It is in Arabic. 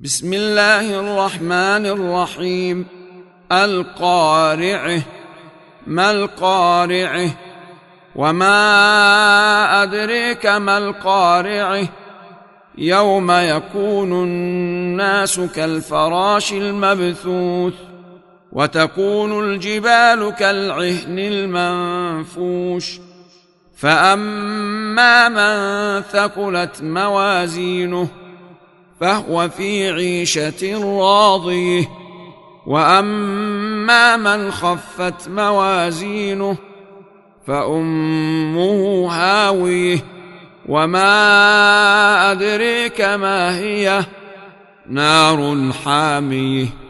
بسم الله الرحمن الرحيم. القارعة. ما القارعة؟ وما أدريك ما القارعة؟ يوم يكون الناس كالفراش المبثوث وتكون الجبال كالعهن المنفوش. فأما من ثقلت موازينه فهو في عيشة راضية، وأما من خفت موازينه فأمه هاوية. وما أدريك ما هي؟ نار حامية.